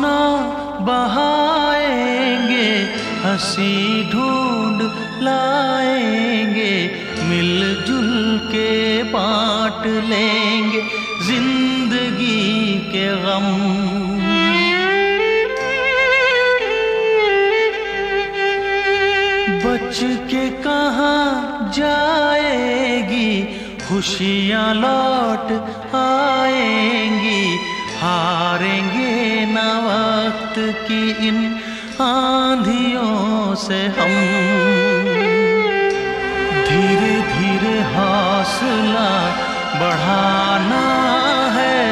आंसुना बहाएंगे, हंसी ढूंढ लाएंगे, मिलजुल के बांट लेंगे जिंदगी के गम। बच के कहाँ जाएगी, खुशियाँ लौट आएंगी, हारेंगे न वक्त की इन आंधियों से हम। धीरे धीरे हौसला बढ़ाना है,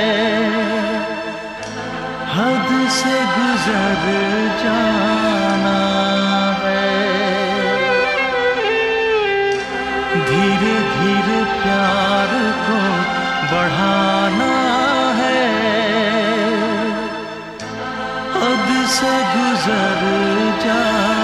हद से गुजर जाना है। धीरे धीरे प्यार को बढ़ाना है, हद से गुजर जाना।